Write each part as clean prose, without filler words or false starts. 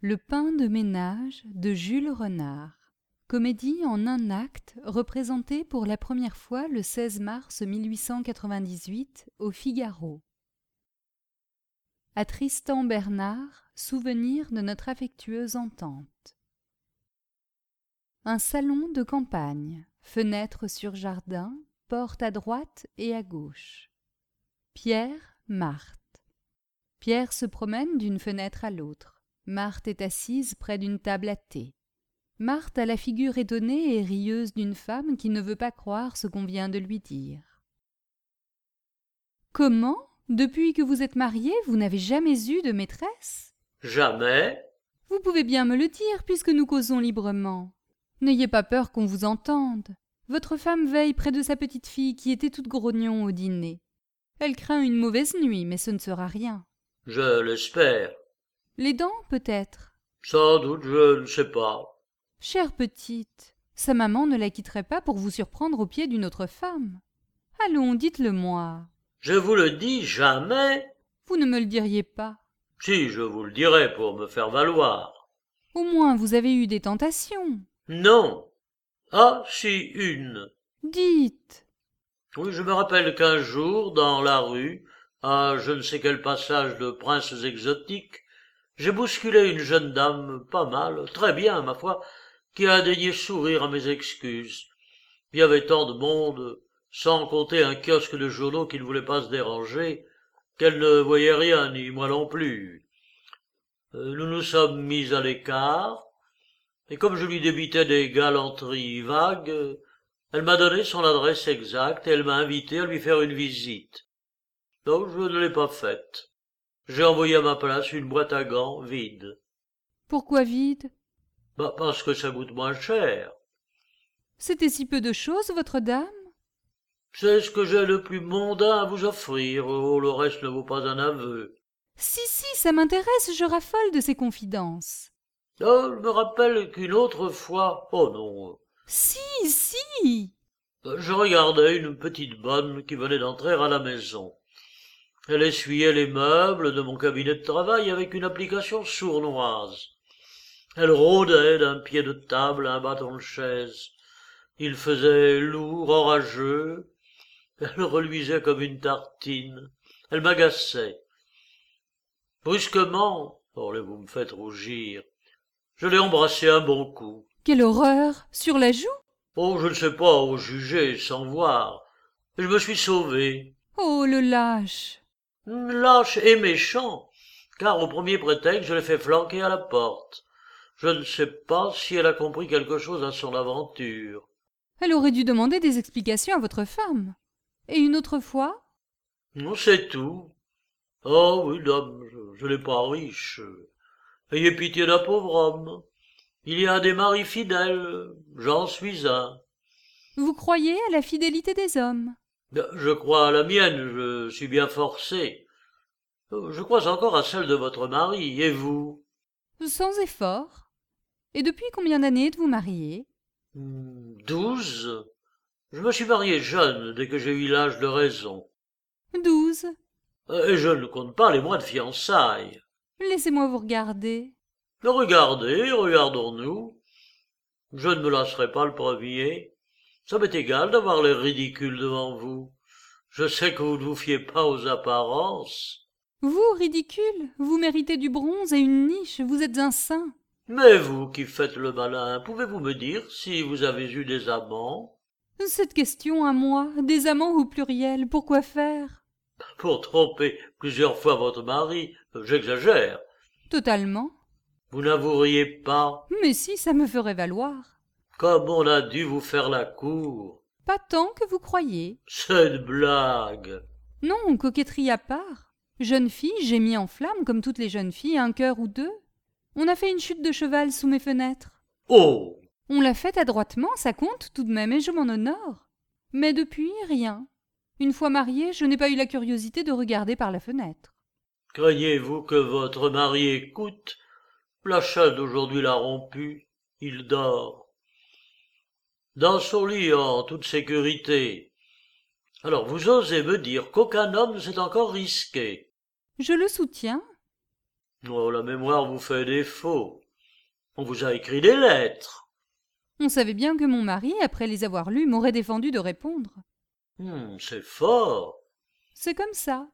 Le pain de ménage de Jules Renard. Comédie en un acte représentée pour la première fois le 16 mars 1898 au Figaro. À Tristan Bernard, souvenir de notre affectueuse entente. Un salon de campagne, fenêtre sur jardin, porte à droite et à gauche. Pierre, Marthe. Pierre se promène d'une fenêtre à l'autre. Marthe est assise près d'une table à thé. Marthe a la figure étonnée et rieuse d'une femme qui ne veut pas croire ce qu'on vient de lui dire. « Comment, depuis que vous êtes mariée, vous n'avez jamais eu de maîtresse ? » ?»« Jamais. » »« Vous pouvez bien me le dire, puisque nous causons librement. N'ayez pas peur qu'on vous entende. Votre femme veille près de sa petite fille qui était toute grognon au dîner. Elle craint une mauvaise nuit, mais ce ne sera rien. »« Je l'espère. »« Les dents, peut-être. » »« Sans doute, je ne sais pas. » »« Chère petite, sa maman ne la quitterait pas pour vous surprendre au pied d'une autre femme. Allons, dites-le-moi. » »« Je vous le dis, jamais. » »« Vous ne me le diriez pas. » »« Si, je vous le dirai pour me faire valoir. » »« Au moins, vous avez eu des tentations. » »« Non. Ah, si, une. » »« Dites. » »« Oui, je me rappelle qu'un jour, dans la rue, à je ne sais quel passage de princes exotiques, j'ai bousculé une jeune dame pas mal, très bien, ma foi, qui a daigné sourire à mes excuses. Il y avait tant de monde, sans compter un kiosque de journaux qui ne voulait pas se déranger, qu'elle ne voyait rien, ni moi non plus. Nous nous sommes mis à l'écart, et comme je lui débitais des galanteries vagues, elle m'a donné son adresse exacte et elle m'a invité à lui faire une visite. Donc je ne l'ai pas faite. J'ai envoyé à ma place une boîte à gants vide. Pourquoi vide ? Parce que ça coûte moins cher. C'était si peu de choses, votre dame ? C'est ce que j'ai le plus mondain à vous offrir. Oh, le reste ne vaut pas un aveu. Si, ça m'intéresse, je raffole de ces confidences. Oh, je me rappelle qu'une autre fois... Oh non. Si. Je regardais une petite bonne qui venait d'entrer à la maison. Elle essuyait les meubles de mon cabinet de travail avec une application sournoise. Elle rôdait d'un pied de table à un bâton de chaise. Il faisait lourd, orageux. Elle reluisait comme une tartine. Elle m'agaçait. Brusquement, oh là, vous me faites rougir, je l'ai embrassée un bon coup. Quelle horreur ! Sur la joue ? Oh, je ne sais pas, au juger, sans voir. Et je me suis sauvé. Oh, le lâche ! Lâche et méchant, car au premier prétexte, je l'ai fait flanquer à la porte. Je ne sais pas si elle a compris quelque chose à son aventure. Elle aurait dû demander des explications à votre femme. Et une autre fois ? Non, c'est tout. Oh oui, dame, je n'ai pas riche. Ayez pitié d'un pauvre homme. Il y a des maris fidèles, j'en suis un. Vous croyez à la fidélité des hommes ? Je crois à la mienne, je suis bien forcé. Je crois encore à celle de votre mari, et vous? Sans effort. Et depuis combien d'années êtes-vous mariés ? 12. Je me suis marié jeune, dès que j'ai eu l'âge de raison. 12. Et je ne compte pas les mois de fiançailles. Laissez-moi vous regarder. Regardez, regardons-nous. Je ne me lasserai pas le premier. Ça m'est égal d'avoir l'air ridicule devant vous. Je sais que vous ne vous fiez pas aux apparences. Vous, ridicule, vous méritez du bronze et une niche, vous êtes un saint. Mais vous qui faites le malin, pouvez-vous me dire si vous avez eu des amants? Cette question à moi, des amants au pluriel, pourquoi faire ? Pour tromper plusieurs fois votre mari, j'exagère. Totalement. Vous n'avoueriez pas? Mais si, ça me ferait valoir. Comme on a dû vous faire la cour. Pas tant que vous croyez. Cette blague. Non, coquetterie à part. Jeune fille, j'ai mis en flamme, comme toutes les jeunes filles, un cœur ou deux. On a fait une chute de cheval sous mes fenêtres. Oh! On l'a faite adroitement, ça compte tout de même, et je m'en honore. Mais depuis, rien. Une fois mariée, je n'ai pas eu la curiosité de regarder par la fenêtre. Craignez-vous que votre mari écoute? La chaîne d'aujourd'hui l'a rompu. Il dort. Dans son lit en toute sécurité. Alors vous osez me dire qu'aucun homme ne s'est encore risqué? Je le soutiens. Oh, la mémoire vous fait défaut. On vous a écrit des lettres. On savait bien que mon mari, après les avoir lues, m'aurait défendu de répondre. C'est fort. C'est comme ça.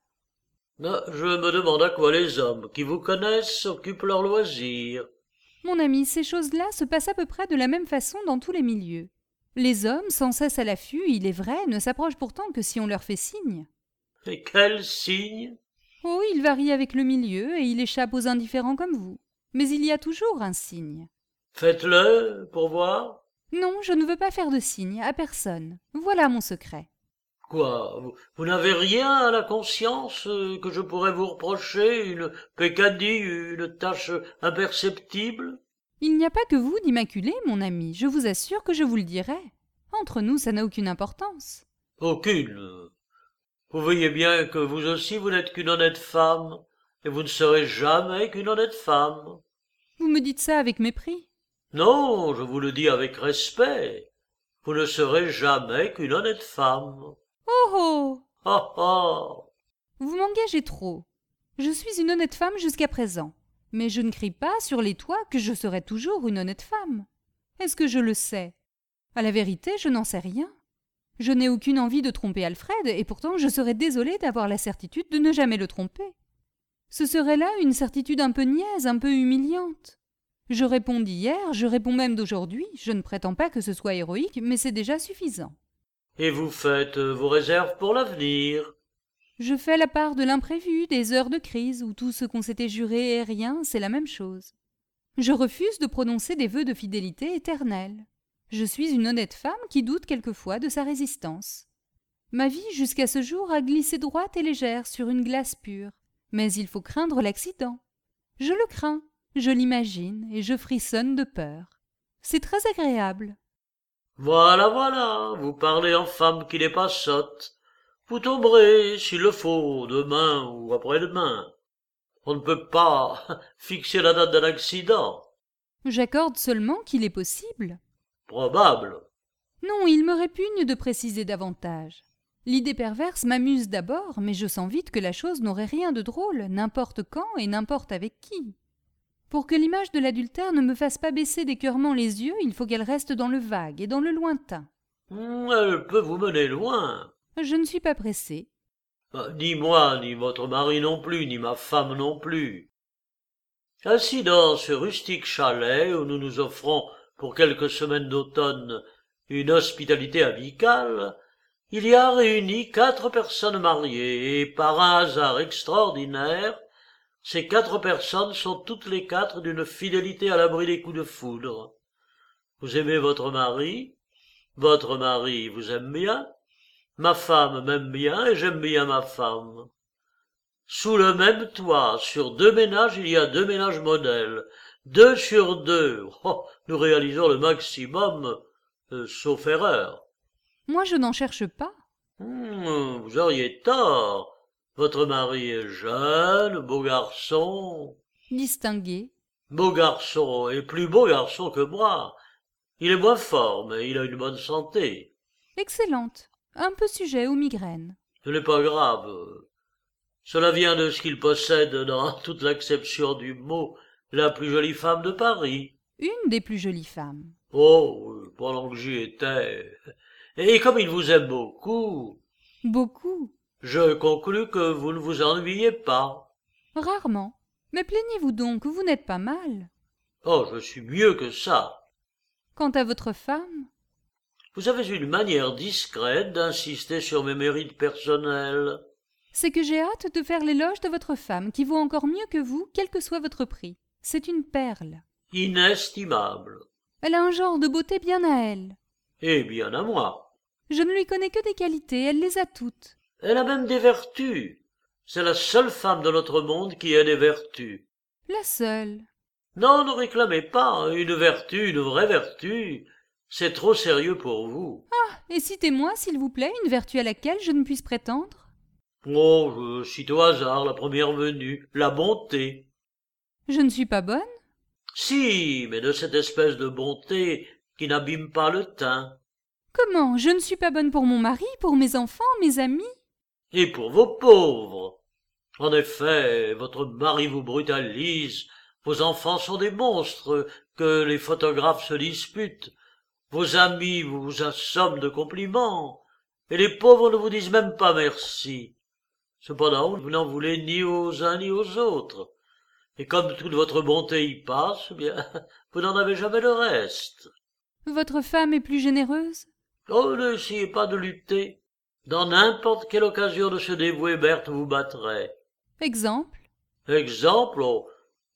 Je me demande à quoi les hommes qui vous connaissent occupent leur loisir. Mon ami, ces choses-là se passent à peu près de la même façon dans tous les milieux. Les hommes, sans cesse à l'affût, il est vrai, ne s'approchent pourtant que si on leur fait signe. Et quel signe? Oh, il varie avec le milieu et il échappe aux indifférents comme vous. Mais il y a toujours un signe. Faites-le pour voir. Non, je ne veux pas faire de signe à personne. Voilà mon secret. Quoi, vous n'avez rien à la conscience que je pourrais vous reprocher, une peccadille, une tâche imperceptible? Il n'y a pas que vous d'immaculé, mon ami, je vous assure que je vous le dirai. Entre nous, ça n'a aucune importance. Aucune. Vous voyez bien que vous aussi vous n'êtes qu'une honnête femme, et vous ne serez jamais qu'une honnête femme. Vous me dites ça avec mépris. Non, je vous le dis avec respect. Vous ne serez jamais qu'une honnête femme. Oh oh! Ah ah! Vous m'engagez trop. Je suis une honnête femme jusqu'à présent. Mais je ne crie pas sur les toits que je serai toujours une honnête femme. Est-ce que je le sais? À la vérité, je n'en sais rien. Je n'ai aucune envie de tromper Alfred, et pourtant je serais désolée d'avoir la certitude de ne jamais le tromper. Ce serait là une certitude un peu niaise, un peu humiliante. Je réponds d'hier, je réponds même d'aujourd'hui, je ne prétends pas que ce soit héroïque, mais c'est déjà suffisant. Et vous faites vos réserves pour l'avenir. Je fais la part de l'imprévu, des heures de crise, où tout ce qu'on s'était juré est rien, c'est la même chose. Je refuse de prononcer des vœux de fidélité éternelle. Je suis une honnête femme qui doute quelquefois de sa résistance. Ma vie jusqu'à ce jour a glissé droite et légère sur une glace pure, mais il faut craindre l'accident. Je le crains, je l'imagine, et je frissonne de peur. C'est très agréable. Voilà, voilà, vous parlez en femme qui n'est pas sotte. Vous tomberez, s'il le faut, demain ou après-demain. On ne peut pas fixer la date d'un accident. J'accorde seulement qu'il est possible. Probable. Non, il me répugne de préciser davantage. L'idée perverse m'amuse d'abord, mais je sens vite que la chose n'aurait rien de drôle, n'importe quand et n'importe avec qui. Pour que l'image de l'adultère ne me fasse pas baisser d'écœurement les yeux, il faut qu'elle reste dans le vague et dans le lointain. Elle peut vous mener loin. Je ne suis pas pressée. Ni moi, ni votre mari non plus, ni ma femme non plus. Ainsi, dans ce rustique chalet où nous nous offrons pour quelques semaines d'automne une hospitalité amicale, il y a réuni 4 personnes mariées, et par un hasard extraordinaire, ces 4 personnes sont toutes les 4 d'une fidélité à l'abri des coups de foudre. Vous aimez votre mari vous aime bien, ma femme m'aime bien et j'aime bien ma femme. Sous le même toit, sur 2 ménages, il y a 2 ménages modèles. 2 sur 2. Oh, nous réalisons le maximum, sauf erreur. Moi, je n'en cherche pas. Vous auriez tort. Votre mari est jeune, beau garçon. Distingué. Beau garçon, et plus beau garçon que moi. Il est moins fort, mais il a une bonne santé. Excellente. Un peu sujet aux migraines. Ce n'est pas grave. Cela vient de ce qu'il possède, dans toute l'acception du mot, la plus jolie femme de Paris. Une des plus jolies femmes. Oh, pendant que j'y étais. Et comme il vous aime beaucoup, Beaucoup. je conclus que vous ne vous ennuyez pas. Rarement. Mais plaignez-vous donc, vous n'êtes pas mal. Oh, je suis mieux que ça. Quant à votre femme, Vous avez une manière discrète d'insister sur mes mérites personnels. c'est que j'ai hâte de faire l'éloge de votre femme, qui vaut encore mieux que vous, quel que soit votre prix. C'est une perle. Inestimable. Elle a un genre de beauté bien à elle. Et bien à moi. Je ne lui connais que des qualités, elle les a toutes. Elle a même des vertus. C'est la seule femme de notre monde qui ait des vertus. La seule. Non, ne réclamez pas une vertu, une vraie vertu. C'est trop sérieux pour vous. Et citez-moi, s'il vous plaît, une vertu à laquelle je ne puisse prétendre. Oh, je cite au hasard la première venue, la bonté. Je ne suis pas bonne. Si, mais de cette espèce de bonté qui n'abîme pas le teint. Comment? Je ne suis pas bonne pour mon mari, pour mes enfants, mes amis? Et pour vos pauvres. En effet, votre mari vous brutalise, vos enfants sont des monstres que les photographes se disputent, vos amis vous assomment de compliments, et les pauvres ne vous disent même pas merci. Cependant, vous n'en voulez ni aux uns ni aux autres, et comme toute votre bonté y passe, eh bien, vous n'en avez jamais le reste. Votre femme est plus généreuse? Oh, n'essayez pas de lutter. Dans n'importe quelle occasion de se dévouer, Berthe vous battrait. Exemple? Exemple, oh,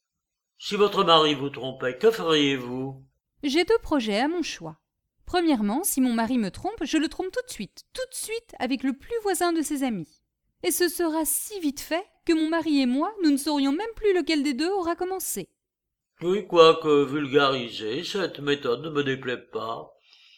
si votre mari vous trompait, que feriez-vous? J'ai 2 projets à mon choix. Premièrement, si mon mari me trompe, je le trompe tout de suite, avec le plus voisin de ses amis. Et ce sera si vite fait que mon mari et moi, nous ne saurions même plus lequel des deux aura commencé. Oui, quoique vulgarisée, cette méthode ne me déplaît pas.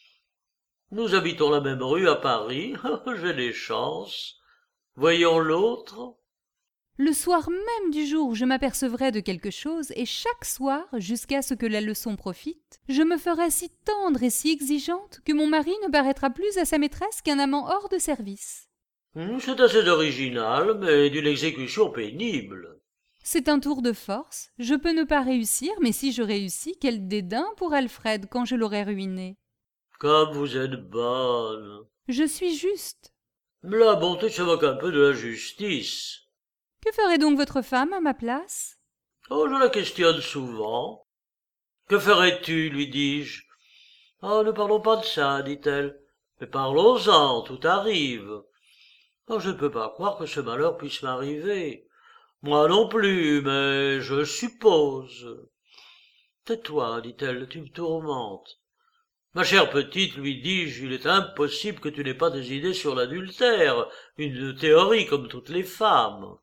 Nous habitons la même rue à Paris, j'ai des chances. Voyons l'autre. Le soir même du jour où je m'apercevrai de quelque chose, et chaque soir, jusqu'à ce que la leçon profite, je me ferai si tendre et si exigeante que mon mari ne paraîtra plus à sa maîtresse qu'un amant hors de service. C'est assez original, mais d'une exécution pénible. C'est un tour de force, je peux ne pas réussir, mais si je réussis, quel dédain pour Alfred quand je l'aurai ruiné. Comme vous êtes bonne. Je suis juste. La bonté se moque un peu de la justice. Que ferait donc votre femme à ma place? Oh, je la questionne souvent. Que ferais-tu, lui dis-je. Oh, ne parlons pas de ça, dit-elle. Mais parlons-en, tout arrive. Oh, je ne peux pas croire que ce malheur puisse m'arriver. Moi non plus, mais je suppose. Tais-toi, dit-elle, tu me tourmentes. Ma chère petite, lui dis-je, il est impossible que tu n'aies pas des idées sur l'adultère, une théorie comme toutes les femmes.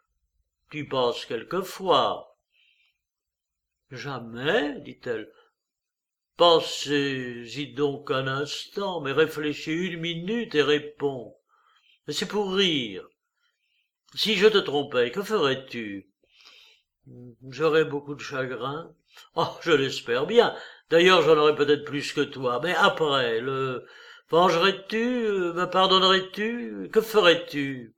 Tu y penses quelquefois. Jamais, dit-elle. Pensez-y donc un instant, mais réfléchis 1 minute et réponds. Mais c'est pour rire. Si je te trompais, que ferais-tu? J'aurais beaucoup de chagrin. Oh, je l'espère bien. D'ailleurs, j'en aurais peut-être plus que toi. Mais après, le vengerais-tu? Me pardonnerais-tu? Que ferais-tu?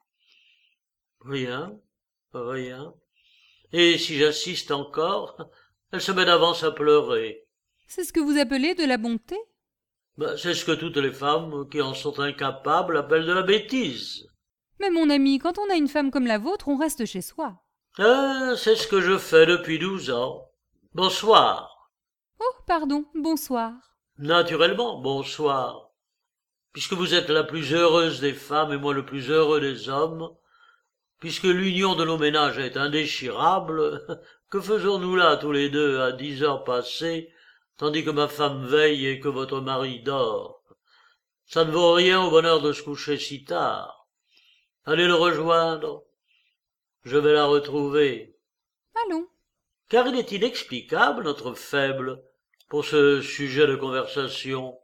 Rien, rien. Et si j'insiste encore, elle se met d'avance à pleurer. C'est ce que vous appelez de la bonté? C'est ce que toutes les femmes qui en sont incapables appellent de la bêtise. Mais mon ami, quand on a une femme comme la vôtre, on reste chez soi. C'est ce que je fais depuis 12 ans. Bonsoir. Oh, pardon, bonsoir. Naturellement, bonsoir. Puisque vous êtes la plus heureuse des femmes et moi le plus heureux des hommes, puisque l'union de nos ménages est indéchirable, que faisons-nous là tous les deux à 10 heures passées, tandis que ma femme veille et que votre mari dort? Ça ne vaut rien au bonheur de se coucher si tard. Allez le rejoindre. Je vais la retrouver. Allons. Car il est inexplicable, notre faible, pour ce sujet de conversation.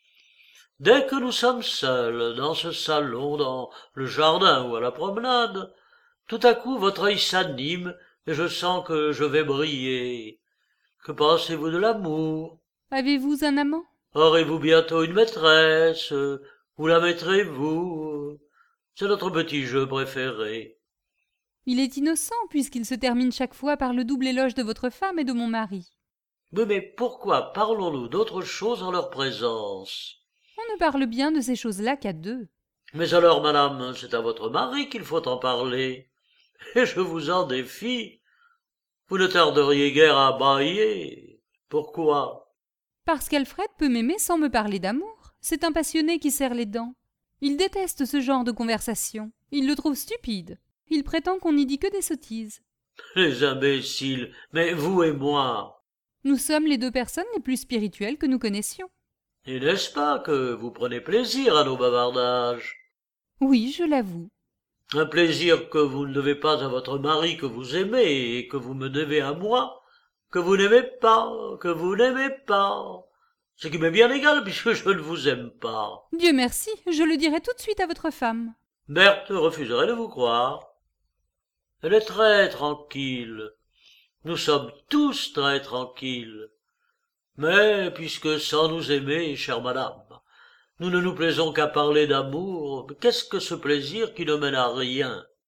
Dès que nous sommes seuls, dans ce salon, dans le jardin ou à la promenade, tout à coup votre œil s'anime et je sens que je vais briller. Que pensez-vous de l'amour? Avez-vous un amant? Aurez-vous bientôt une maîtresse? Où la mettrez-vous? C'est notre petit jeu préféré. Il est innocent, puisqu'il se termine chaque fois par le double éloge de votre femme et de mon mari. Oui, mais pourquoi parlons-nous d'autre chose en leur présence? On ne parle bien de ces choses-là qu'à deux. Mais alors, madame, c'est à votre mari qu'il faut en parler. Et je vous en défie. Vous ne tarderiez guère à bâiller. Pourquoi? Parce qu'Alfred peut m'aimer sans me parler d'amour. C'est un passionné qui serre les dents. Il déteste ce genre de conversation. Il le trouve stupide. Il prétend qu'on n'y dit que des sottises. Les imbéciles, mais vous et moi. Nous sommes les 2 personnes les plus spirituelles que nous connaissions. Et n'est-ce pas que vous prenez plaisir à nos bavardages? Oui, je l'avoue. Un plaisir que vous ne devez pas à votre mari que vous aimez et que vous me devez à moi, que vous n'aimez pas, que vous n'aimez pas. Ce qui m'est bien égal puisque je ne vous aime pas. Dieu merci, je le dirai tout de suite à votre femme. Berthe refuserait de vous croire. Elle est très tranquille. Nous sommes tous très tranquilles. Mais, puisque sans nous aimer, chère madame, nous ne nous plaisons qu'à parler d'amour, qu'est-ce que ce plaisir qui ne mène à rien?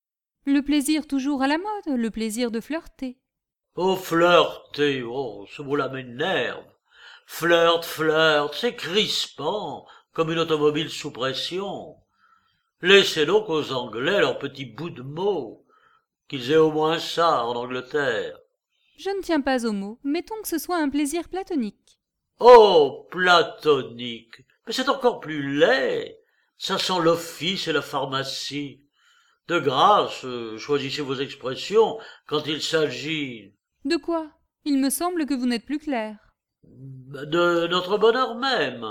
Le plaisir toujours à la mode, le plaisir de flirter. Oh, flirter, oh, ce mot-là m'énerve. Flirt, c'est crispant, comme une automobile sous pression. Laissez donc aux Anglais leurs petits bouts de mots, qu'ils aient au moins ça en Angleterre. Je ne tiens pas aux mots, mettons que ce soit un plaisir platonique. Oh, platonique, mais c'est encore plus laid. Ça sent l'office et la pharmacie. De grâce, choisissez vos expressions quand il s'agit De quoi? Il me semble que vous n'êtes plus clair. de notre bonheur même.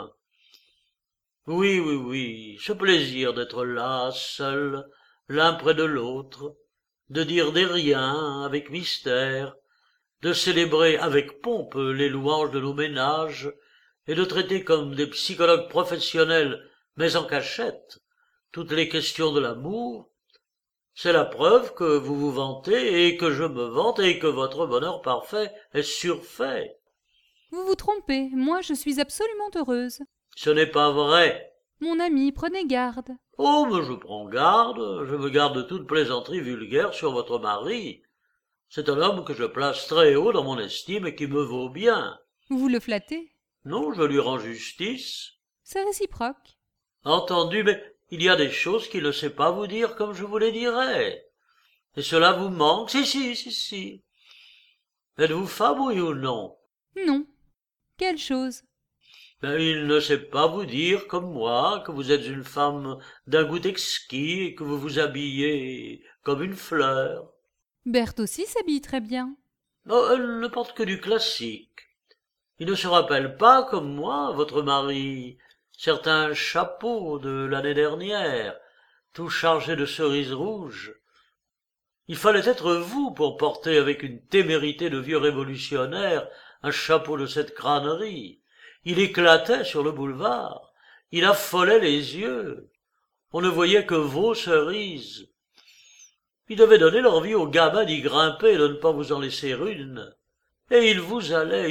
Oui, ce plaisir d'être là, seul, l'un près de l'autre, de dire des riens avec mystère, de célébrer avec pompe les louanges de nos ménages, et de traiter comme des psychologues professionnels, mais en cachette, toutes les questions de l'amour, c'est la preuve que vous vous vantez et que je me vante et que votre bonheur parfait est surfait. Vous vous trompez, moi je suis absolument heureuse. Ce n'est pas vrai. Mon ami, prenez garde. Oh, mais je prends garde, je me garde de toute plaisanterie vulgaire sur votre mari. C'est un homme que je place très haut dans mon estime et qui me vaut bien. Vous le flattez? Non, je lui rends justice. C'est réciproque. Entendu, mais il y a des choses qu'il ne sait pas vous dire comme je vous les dirais. Et cela vous manque? Si. Êtes-vous femme, oui ou non? Non. Quelle chose? Ben, il ne sait pas vous dire, comme moi, que vous êtes une femme d'un goût exquis et que vous vous habillez comme une fleur. Berthe aussi s'habille très bien. Oh, elle ne porte que du classique. Il ne se rappelle pas, comme moi, votre mari, certains chapeaux de l'année dernière, tout chargés de cerises rouges. Il fallait être vous pour porter avec une témérité de vieux révolutionnaire un chapeau de cette crânerie. Il éclatait sur le boulevard, il affolait les yeux. On ne voyait que vos cerises. Il devait donner l'envie aux gamins d'y grimper et de ne pas vous en laisser une. Et il vous allait.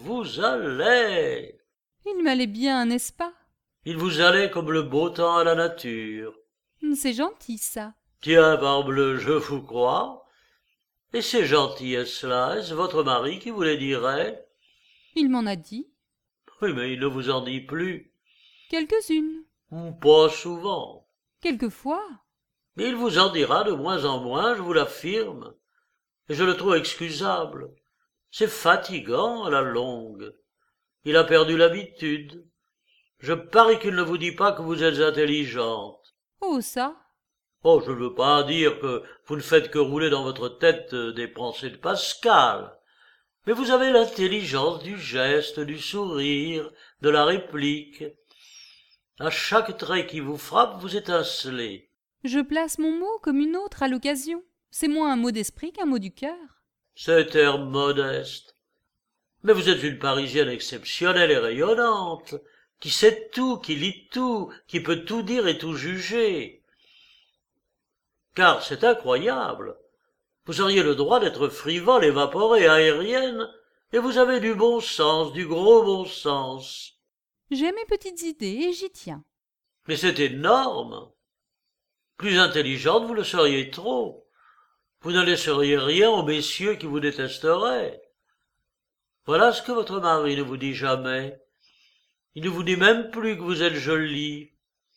Il m'allait bien, n'est-ce pas? Il vous allait comme le beau temps à la nature. C'est gentil, ça. Tiens, parbleu, je vous crois. Et c'est gentil, est-ce est-ce votre mari qui vous les dirait? Il m'en a dit. Oui, mais il ne vous en dit plus. Quelques-unes. Pas souvent. Quelquefois. Mais il vous en dira de moins en moins, je vous l'affirme. Et je le trouve excusable. C'est fatigant à la longue. Il a perdu l'habitude. Je parie qu'il ne vous dit pas que vous êtes intelligente. Oh, ça. Oh, je ne veux pas dire que vous ne faites que rouler dans votre tête des pensées de Pascal. Mais vous avez l'intelligence du geste, du sourire, de la réplique. À chaque trait qui vous frappe, vous étincelez. Je place mon mot comme une autre à l'occasion. C'est moins un mot d'esprit qu'un mot du cœur. Cet air modeste. Mais vous êtes une Parisienne exceptionnelle et rayonnante, qui sait tout, qui lit tout, qui peut tout dire et tout juger. Car c'est incroyable. Vous auriez le droit d'être frivole, évaporée, aérienne, et vous avez du bon sens, du gros bon sens. J'ai mes petites idées et j'y tiens. Mais c'est énorme. Plus intelligente, vous le seriez trop. Vous ne laisseriez rien aux messieurs qui vous détesteraient. Voilà ce que votre mari ne vous dit jamais. Il ne vous dit même plus que vous êtes jolie.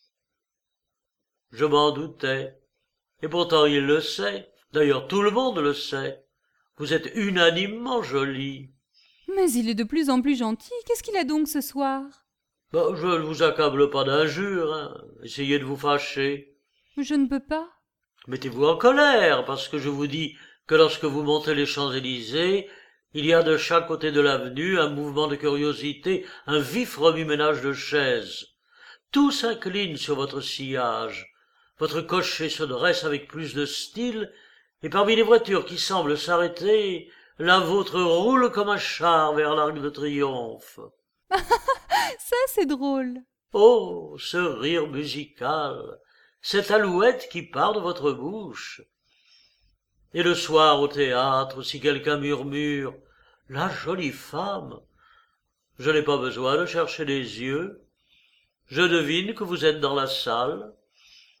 Je m'en doutais. Et pourtant il le sait. D'ailleurs tout le monde le sait. Vous êtes unanimement jolie. Mais il est de plus en plus gentil. Qu'est-ce qu'il a donc ce soir? Je ne vous accable pas d'injures, hein. Essayez de vous fâcher. Je ne peux pas. Mettez-vous en colère, parce que je vous dis que lorsque vous montez les Champs-Élysées, il y a de chaque côté de l'avenue un mouvement de curiosité, un vif remue-ménage de chaises. Tout s'incline sur votre sillage. Votre cocher se dresse avec plus de style, et parmi les voitures qui semblent s'arrêter, la vôtre roule comme un char vers l'Arc de Triomphe. Ça, c'est drôle. Oh, ce rire musical, cette alouette qui part de votre bouche. Et le soir au théâtre, si quelqu'un murmure « La jolie femme », je n'ai pas besoin de chercher les yeux. Je devine que vous êtes dans la salle.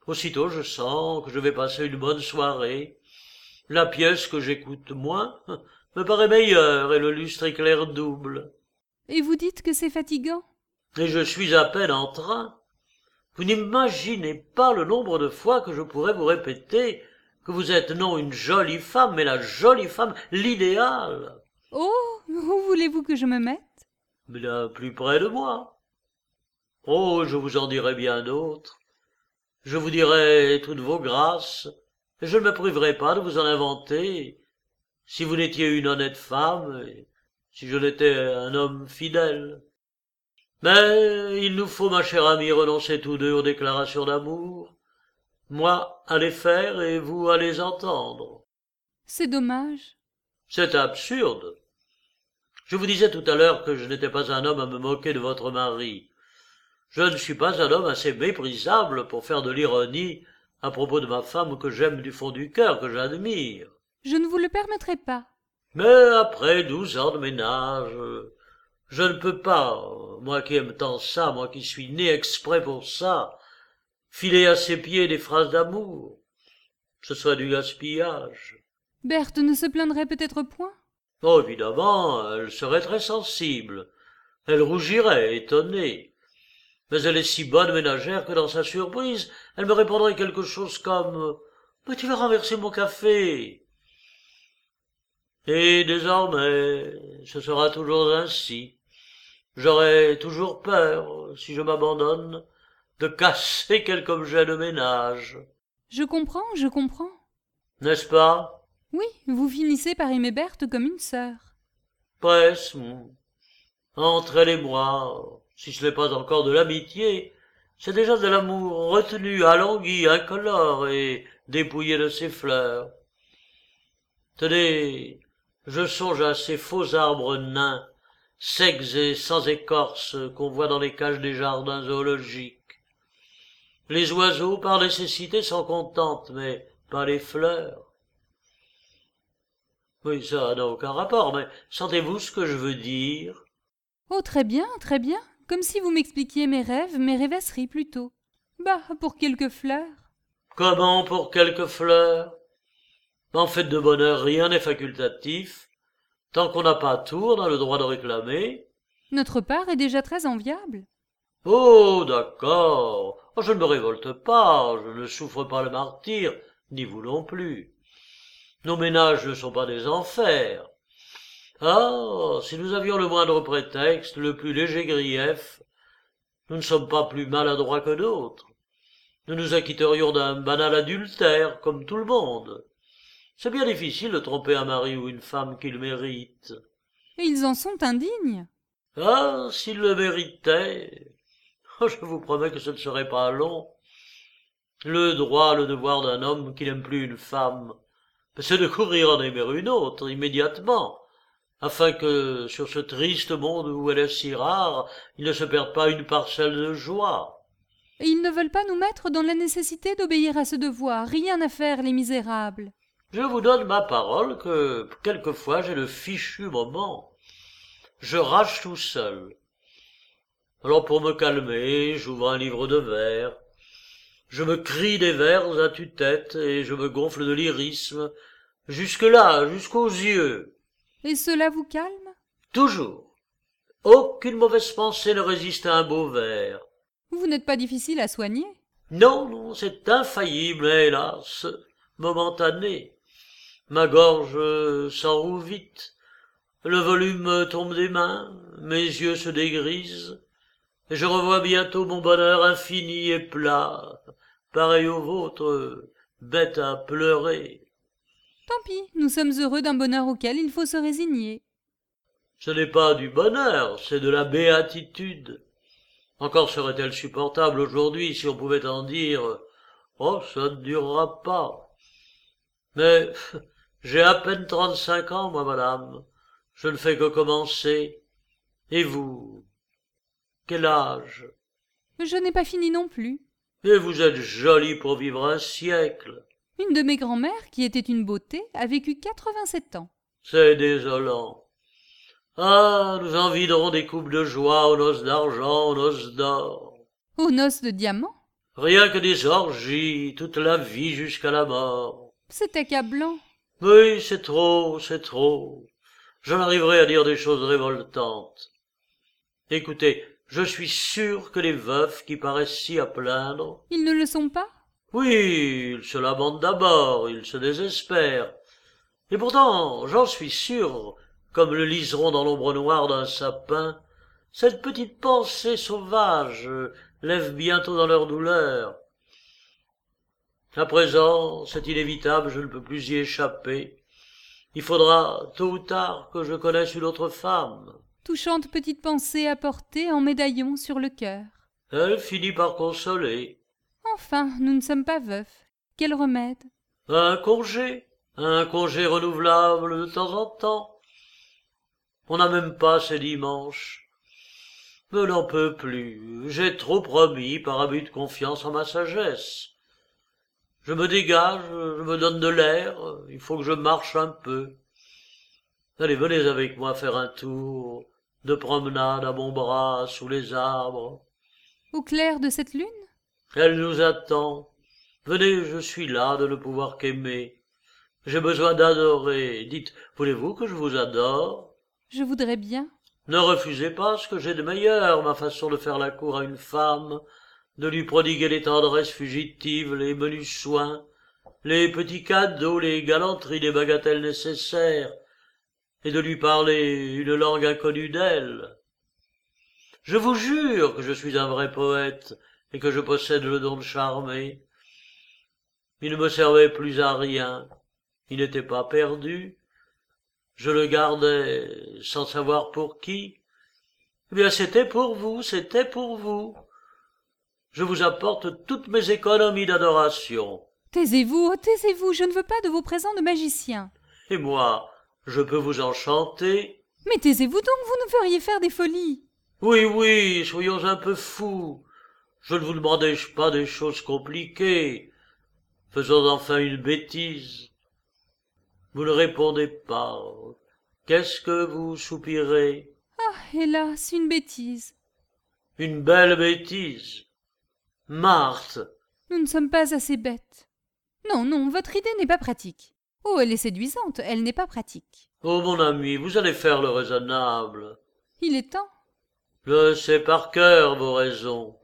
Aussitôt je sens que je vais passer une bonne soirée. La pièce que j'écoute moins me paraît meilleure et le lustre éclaire double. Et vous dites que c'est fatigant? Et je suis à peine en train. Vous n'imaginez pas le nombre de fois que je pourrais vous répéter que vous êtes non une jolie femme, mais la jolie femme, l'idéal. Oh, où voulez-vous que je me mette? Bien plus près de moi. Oh, je vous en dirai bien d'autres. Je vous dirai toutes vos grâces, et je ne me priverai pas de vous en inventer, si vous n'étiez une honnête femme, et si je n'étais un homme fidèle. Mais il nous faut, ma chère amie, renoncer tous deux aux déclarations d'amour, moi à les faire et vous à les entendre. C'est dommage. C'est absurde. Je vous disais tout à l'heure que je n'étais pas un homme à me moquer de votre mari. Je ne suis pas un homme assez méprisable pour faire de l'ironie à propos de ma femme que j'aime du fond du cœur, que j'admire. Je ne vous le permettrai pas. Mais après 12 ans de ménage, je ne peux pas, moi qui aime tant ça, moi qui suis né exprès pour ça, filer à ses pieds des phrases d'amour. Ce serait du gaspillage. Berthe ne se plaindrait peut-être point? Oh, évidemment, elle serait très sensible. Elle rougirait, étonnée. Mais elle est si bonne ménagère que dans sa surprise, elle me répondrait quelque chose comme « Mais tu vas renverser mon café !» Et désormais, ce sera toujours ainsi. J'aurai toujours peur, si je m'abandonne, de casser quelque objet de ménage. Je comprends, je comprends. N'est-ce pas? Oui, vous finissez par aimer Berthe comme une sœur. Presque. Entre elle et moi, si ce n'est pas encore de l'amitié, c'est déjà de l'amour retenu, alangui, incolore et dépouillé de ses fleurs. Tenez, je songe à ces faux arbres nains, secs et sans écorce qu'on voit dans les cages des jardins zoologiques. Les oiseaux, par nécessité, s'en contentent, mais pas les fleurs. Oui, ça n'a aucun rapport, mais sentez-vous ce que je veux dire? Oh, très bien, comme si vous m'expliquiez mes rêves, mes rêvasseries plutôt. Bah, pour quelques fleurs. Comment pour quelques fleurs? En fait de bonheur, rien n'est facultatif. Tant qu'on n'a pas tout, on a le droit de réclamer. Notre part est déjà très enviable. Oh, d'accord. Oh, je ne me révolte pas, je ne souffre pas le martyre, ni vous non plus. Nos ménages ne sont pas des enfers. Ah, si nous avions le moindre prétexte, le plus léger grief, nous ne sommes pas plus maladroits que d'autres. Nous nous acquitterions d'un banal adultère, comme tout le monde. C'est bien difficile de tromper un mari ou une femme qu'il mérite. Et ils en sont indignes. Ah, s'ils le méritaient, oh, je vous promets que ce ne serait pas long. Le droit, le devoir d'un homme qui n'aime plus une femme, c'est de courir en aimer une autre immédiatement, afin que, sur ce triste monde où elle est si rare, il ne se perde pas une parcelle de joie. Et ils ne veulent pas nous mettre dans la nécessité d'obéir à ce devoir. Rien à faire, les misérables. Je vous donne ma parole que, quelquefois, j'ai le fichu moment. Je rage tout seul. Alors pour me calmer, j'ouvre un livre de vers. Je me crie des vers à tue-tête et je me gonfle de lyrisme, jusque-là, jusqu'aux yeux. Et cela vous calme? Toujours. Aucune mauvaise pensée ne résiste à un beau vers. Vous n'êtes pas difficile à soigner? Non, non, c'est infaillible, hélas, momentané. Ma gorge s'enroue vite, le volume tombe des mains, mes yeux se dégrisent, et je revois bientôt mon bonheur infini et plat, pareil au vôtre, bête à pleurer. Tant pis, nous sommes heureux d'un bonheur auquel il faut se résigner. Ce n'est pas du bonheur, c'est de la béatitude. Encore serait-elle supportable aujourd'hui si on pouvait en dire « Oh, ça ne durera pas ». Mais j'ai à peine 35 ans, moi, madame. Je ne fais que commencer. Et vous, quel âge? Je n'ai pas fini non plus. Et vous êtes jolie pour vivre un siècle. Une de mes grand-mères, qui était une beauté, a vécu 87 ans. C'est désolant. Ah, nous enviderons des coupes de joie aux noces d'argent, aux noces d'or. Aux noces de diamants? Rien que des orgies, toute la vie jusqu'à la mort. C'est accablant. Oui, c'est trop, c'est trop. J'en arriverai à dire des choses révoltantes. Écoutez, je suis sûr que les veufs qui paraissent si à plaindre, Ils ne le sont pas? oui, ils se lamentent d'abord, ils se désespèrent. Et pourtant, j'en suis sûr, comme le liseront dans l'ombre noire d'un sapin, cette petite pensée sauvage lève bientôt dans leur douleur. À présent, c'est inévitable, je ne peux plus y échapper. Il faudra, tôt ou tard, que je connaisse une autre femme. Touchante petite pensée à porter en médaillon sur le cœur. Elle finit par consoler. Enfin, nous ne sommes pas veufs. Quel remède? Un congé renouvelable de temps en temps. On n'a même pas ces dimanches. Je n'en peux plus, j'ai trop promis par abus de confiance en ma sagesse. Je me dégage, je me donne de l'air, il faut que je marche un peu. Allez, venez avec moi faire un tour de promenade à mon bras sous les arbres. Au clair de cette lune? Elle nous attend. Venez, je suis là de ne pouvoir qu'aimer. J'ai besoin d'adorer. Dites, voulez-vous que je vous adore? Je voudrais bien. Ne refusez pas ce que j'ai de meilleur, ma façon de faire la cour à une femme, de lui prodiguer les tendresses fugitives, les menus soins, les petits cadeaux, les galanteries, les bagatelles nécessaires, et de lui parler une langue inconnue d'elle. Je vous jure que je suis un vrai poète, et que je possède le don de charmer. Il ne me servait plus à rien, il n'était pas perdu, je le gardais sans savoir pour qui. Eh bien, c'était pour vous, c'était pour vous. Je vous apporte toutes mes économies d'adoration. Taisez-vous, oh, taisez-vous, je ne veux pas de vos présents de magicien. Et moi, je peux vous enchanter. Mais taisez-vous donc, vous nous feriez faire des folies. Oui, oui, soyons un peu fous. Je ne vous demandais pas des choses compliquées. Faisons enfin une bêtise. Vous ne répondez pas. Qu'est-ce que vous soupirez? Ah, hélas, une bêtise. Une belle bêtise. Marthe, Nous ne sommes pas assez bêtes. Non, non, votre idée n'est pas pratique. Oh, elle est séduisante, elle n'est pas pratique. oh mon ami, vous allez faire le raisonnable. Il est temps. Je sais par cœur vos raisons.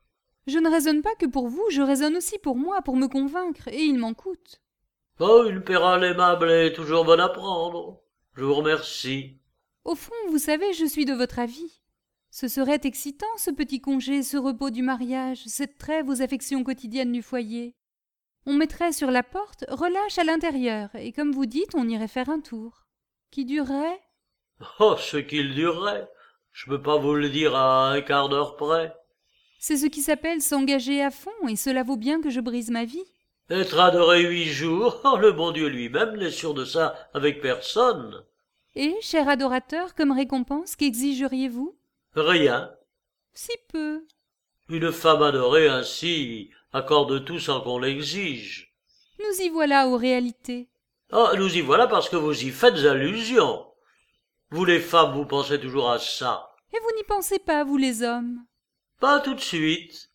Je ne raisonne pas que pour vous, je raisonne aussi pour moi, pour me convaincre, et il m'en coûte. Oh, une pérale aimable est toujours bonne à prendre. Je vous remercie. Au fond, vous savez, je suis de votre avis. Ce serait excitant, ce petit congé, ce repos du mariage, cette trêve aux affections quotidiennes du foyer. On mettrait sur la porte relâche à l'intérieur, et comme vous dites, on irait faire un tour. Qui durerait? Oh, ce qu'il durerait. Je peux pas vous le dire à un quart d'heure près. C'est ce qui s'appelle s'engager à fond, et cela vaut bien que je brise ma vie. Être adoré 8 jours, oh, le bon Dieu lui-même n'est sûr de ça avec personne. Et, cher adorateur, comme récompense, qu'exigeriez-vous? Rien. Si peu. Une femme adorée ainsi accorde tout sans qu'on l'exige. Nous y voilà aux réalités. Ah, nous y voilà parce que vous y faites allusion. Vous les femmes, vous pensez toujours à ça. Et vous n'y pensez pas, vous les hommes. Pas tout de suite.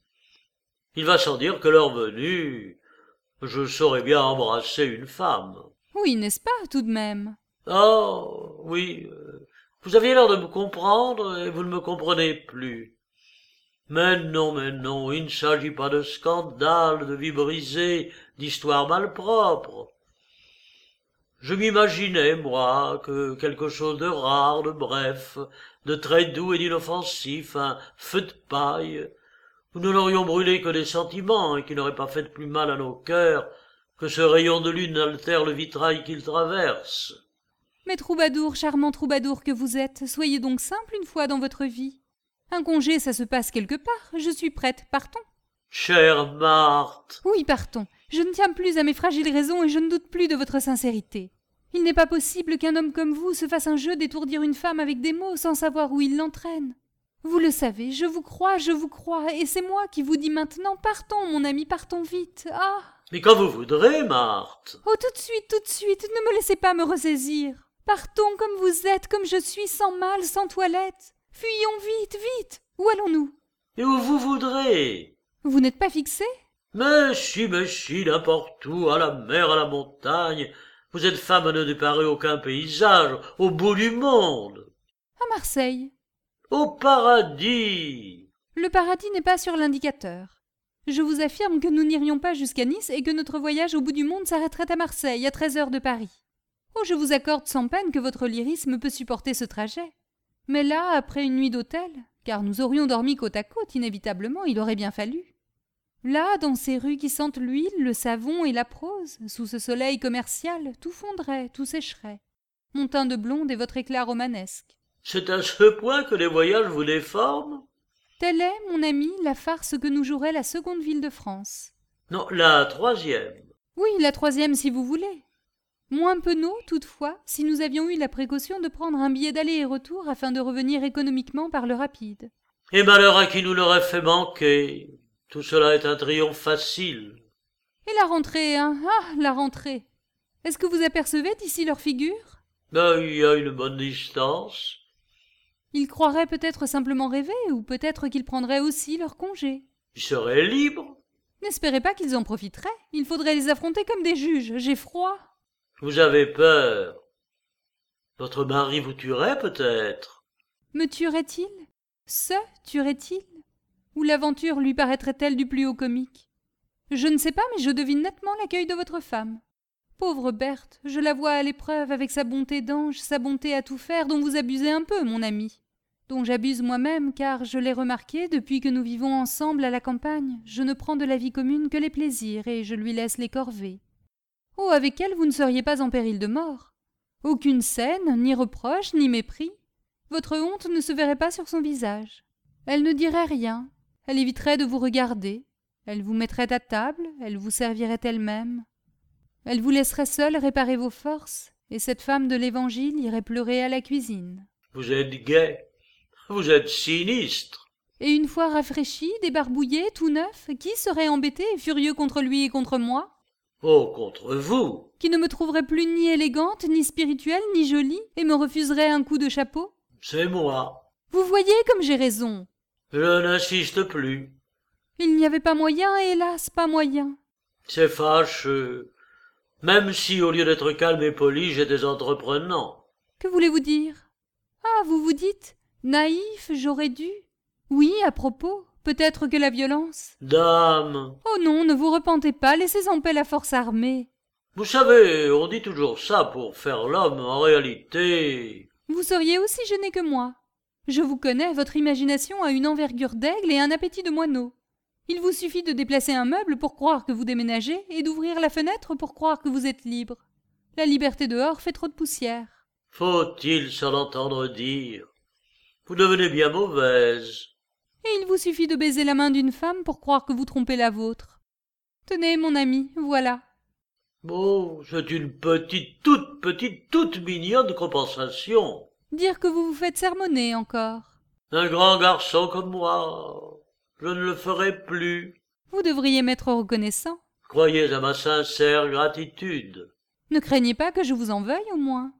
Il va sans dire que l'heure venue, je saurais bien embrasser une femme. Oui, n'est-ce pas, tout de même? Oh, oui, vous aviez l'air de me comprendre et vous ne me comprenez plus. Mais non, il ne s'agit pas de scandale, de vie brisée, d'histoire malpropre. Je m'imaginais, moi, que quelque chose de rare, de bref, de très doux et d'inoffensif, un feu de paille, où nous n'aurions brûlé que des sentiments et qui n'aurait pas fait plus mal à nos cœurs que ce rayon de lune altère le vitrail qu'il traverse. Mais troubadour, charmant troubadour que vous êtes, soyez donc simple une fois dans votre vie. Un congé, ça se passe quelque part, je suis prête, partons. Chère Marthe, Oui, partons. Je ne tiens plus à mes fragiles raisons et je ne doute plus de votre sincérité. Il n'est pas possible qu'un homme comme vous se fasse un jeu d'étourdir une femme avec des mots sans savoir où il l'entraîne. Vous le savez, je vous crois, et c'est moi qui vous dis maintenant, partons, mon ami, partons vite. Ah! mais quand vous voudrez, Marthe. Oh, tout de suite, ne me laissez pas me ressaisir. Partons comme vous êtes, comme je suis, sans mal, sans toilette. Fuyons vite, vite. Où allons-nous? Et où vous voudrez. Vous n'êtes pas fixé? Mais si, n'importe où, à la mer, à la montagne. Vous êtes femme à ne déparer aucun paysage, au bout du monde. À Marseille. Au paradis. Le paradis n'est pas sur l'indicateur. Je vous affirme que nous n'irions pas jusqu'à Nice et que notre voyage au bout du monde s'arrêterait à Marseille, à 13 heures de Paris. Oh, je vous accorde sans peine que votre lyrisme peut supporter ce trajet. Mais là, après une nuit d'hôtel, car nous aurions dormi côte à côte, inévitablement, il aurait bien fallu. Là, dans ces rues qui sentent l'huile, le savon et la prose, sous ce soleil commercial, tout fondrait, tout sécherait. Mon teint de blonde et votre éclat romanesque. C'est à ce point que les voyages vous déforment? Telle est, mon ami, la farce que nous jouerait la seconde ville de France. Non, la troisième. Oui, la troisième si vous voulez. Moins penaud, toutefois, si nous avions eu la précaution de prendre un billet d'aller et retour afin de revenir économiquement par le rapide. Et malheur à qui nous l'aurait fait manquer. Tout cela est un triomphe facile. Et la rentrée, hein? Ah, la rentrée! Est-ce que vous apercevez d'ici leur figure? Ben, il y a une bonne distance. Ils croiraient peut-être simplement rêver, ou peut-être qu'ils prendraient aussi leur congé. Ils seraient libres. N'espérez pas qu'ils en profiteraient. Il faudrait les affronter comme des juges. J'ai froid. Vous avez peur. Votre mari vous tuerait peut-être. Me tuerait-il? Se tuerait-il? Ou l'aventure lui paraîtrait-elle du plus haut comique? Je ne sais pas, mais je devine nettement l'accueil de votre femme. Pauvre Berthe, je la vois à l'épreuve avec sa bonté d'ange, sa bonté à tout faire, dont vous abusez un peu, mon ami. Dont j'abuse moi-même, car je l'ai remarqué, depuis que nous vivons ensemble à la campagne, je ne prends de la vie commune que les plaisirs, et je lui laisse les corvées. Oh, avec elle, vous ne seriez pas en péril de mort. Aucune scène, ni reproche, ni mépris. Votre honte ne se verrait pas sur son visage. Elle ne dirait rien, elle éviterait de vous regarder, elle vous mettrait à table, elle vous servirait elle-même. Elle vous laisserait seule réparer vos forces, et cette femme de l'Évangile irait pleurer à la cuisine. Vous êtes gai. Vous êtes sinistre. Et une fois rafraîchi, débarbouillé, tout neuf, qui serait embêté et furieux contre lui et contre moi? Oh, contre vous. Qui ne me trouverait plus ni élégante, ni spirituelle, ni jolie, et me refuserait un coup de chapeau? C'est moi. Vous voyez comme j'ai raison. Je n'insiste plus. Il n'y avait pas moyen, et hélas, pas moyen. C'est fâcheux. Même si, au lieu d'être calme et poli, j'étais entreprenant. Que voulez-vous dire? Ah, vous vous dites, naïf, j'aurais dû. Oui, à propos, peut-être que la violence. Dame. Oh non, ne vous repentez pas, laissez en paix la force armée. Vous savez, on dit toujours ça pour faire l'homme. En réalité... Vous seriez aussi gêné que moi. Je vous connais, votre imagination a une envergure d'aigle et un appétit de moineau. Il vous suffit de déplacer un meuble pour croire que vous déménagez et d'ouvrir la fenêtre pour croire que vous êtes libre. La liberté dehors fait trop de poussière. Faut-il s'en entendre dire? Vous devenez bien mauvaise. Et il vous suffit de baiser la main d'une femme pour croire que vous trompez la vôtre. Tenez, mon ami, voilà. Bon, c'est une petite, toute mignonne compensation. Dire que vous vous faites sermonner encore. Un grand garçon comme moi, je ne le ferai plus. Vous devriez m'être reconnaissant. Croyez à ma sincère gratitude. Ne craignez pas que je vous en veuille, au moins.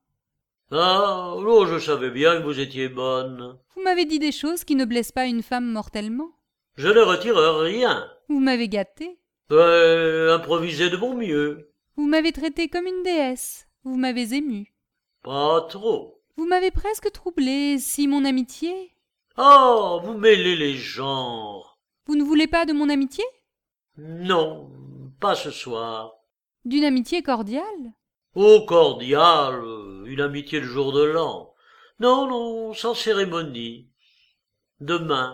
Ah, oh, je savais bien que vous étiez bonne. Vous m'avez dit des choses qui ne blessent pas une femme mortellement. Je ne retire rien. Vous m'avez gâté. Improvisé de mon mieux. Vous m'avez traité comme une déesse. Vous m'avez ému. Pas trop. Vous m'avez presque troublé, si mon amitié... Oh, vous mêlez les genres. Vous ne voulez pas de mon amitié? Non, pas ce soir. D'une amitié cordiale? Oh, cordial, une amitié le jour de l'an. Non, non, sans cérémonie. Demain.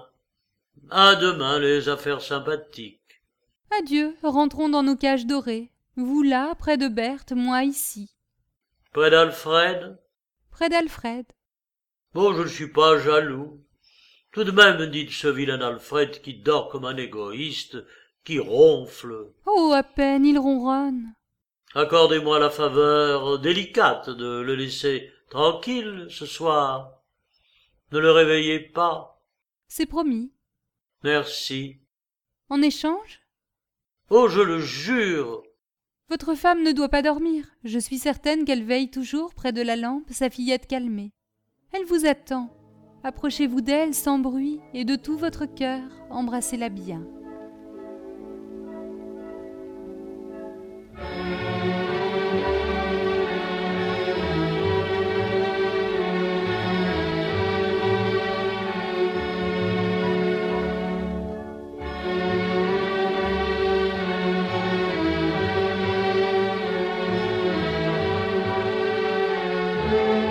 À demain, les affaires sympathiques. Adieu, rentrons dans nos cages dorées. Vous là, près de Berthe, moi ici. Près d'Alfred? Près d'Alfred. Bon, je ne suis pas jaloux. Tout de même, dites ce vilain Alfred qui dort comme un égoïste, qui ronfle. Oh, à peine, il ronronne. Accordez-moi la faveur délicate de le laisser tranquille ce soir. Ne le réveillez pas. C'est promis. Merci. En échange? Oh, je le jure. Votre femme ne doit pas dormir. Je suis certaine qu'elle veille toujours près de la lampe, sa fillette calmée. Elle vous attend. Approchez-vous d'elle sans bruit et de tout votre cœur, embrassez-la bien. Thank you.